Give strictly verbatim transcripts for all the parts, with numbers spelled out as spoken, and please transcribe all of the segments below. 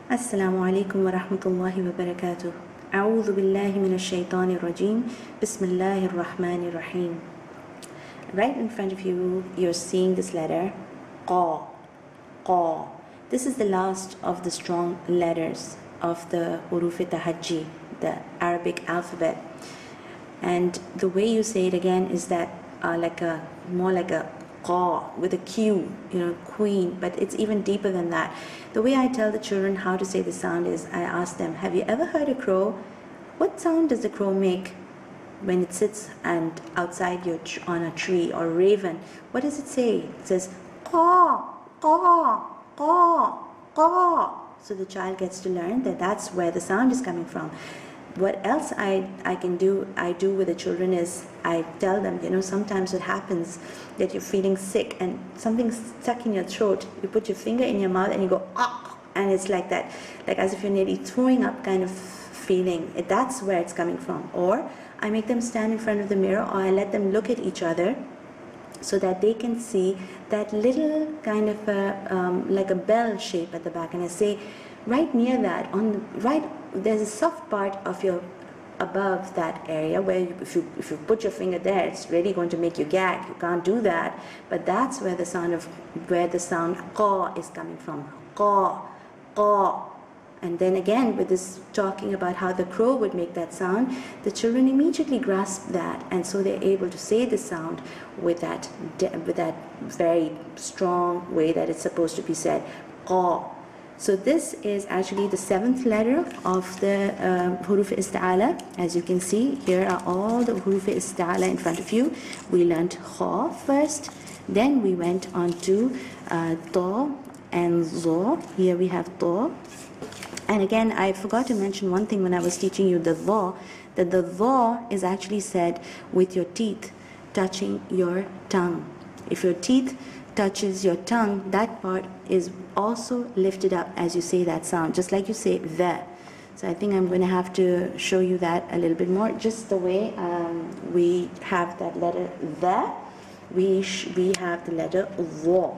Assalamu alaikum wa rahmatullahi wa barakatuh. A'udhu billahi minash shaitanir rajim. Bismillahir rahmanir rahim. Right in front of you, you're seeing this letter, Qa. Qa. This is the last of the strong letters of the Huruf Tahajji, the Arabic alphabet. And the way you say it again is that uh, like a more like a Qa with a Q, you know, queen, but it's even deeper than that. The way I tell the children how to say the sound is I ask them, have you ever heard a crow? What sound does the crow make when it sits and outside your tr on a tree, or raven? What does it say? It says Qa, Qa, Qa, Qa. So the child gets to learn that that's where the sound is coming from. What else I, I can do, I do with the children is I tell them, you know, sometimes it happens that you're feeling sick and something's stuck in your throat. You put your finger in your mouth and you go, ah, and it's like that, like as if you're nearly throwing up kind of feeling. That's where it's coming from. Or I make them stand in front of the mirror, or I let them look at each other so that they can see that little kind of a, um, like a bell shape at the back. And I say, right near that, on the right, there's a soft part of your above that area where you, if you if you put your finger there, it's really going to make you gag. You can't do that. But that's where the sound of where the sound Qa is coming from. Qa, Qa. And then again, with this talking about how the crow would make that sound, the children immediately grasp that, and so they're able to say the sound with that with that very strong way that it's supposed to be said. Qa. So this is actually the seventh letter of the uh, Huruf Ista'ala. As you can see, here are all the Huruf Ista'ala in front of you. We learned Kha first, then we went on to uh, Ta and Za. Here we have Ta. And again, I forgot to mention one thing when I was teaching you the Dha, that the Dha is actually said with your teeth touching your tongue. If your teeth touches your tongue, that part is also lifted up as you say that sound, just like you say the. So I think I'm going to have to show you that a little bit more, just the way um, we have that letter the, we sh we have the letter Dha.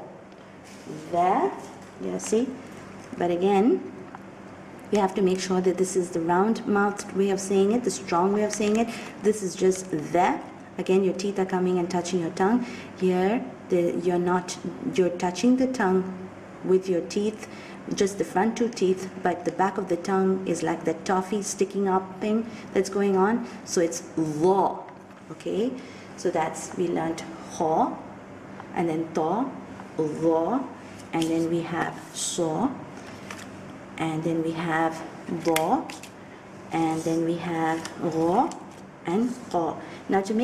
The, yeah, see? But again, we have to make sure that this is the round-mouthed way of saying it, the strong way of saying it. This is just the. Again, your teeth are coming and touching your tongue. Here, the, you're not, you're touching the tongue with your teeth, just the front two teeth, but the back of the tongue is like the toffee sticking up thing that's going on. So it's Dha, okay? So that's, we learned Kha, and then Ta, Dha, and then we have Sa, and then we have Dha, and then we have Ra, and Qa. Now to make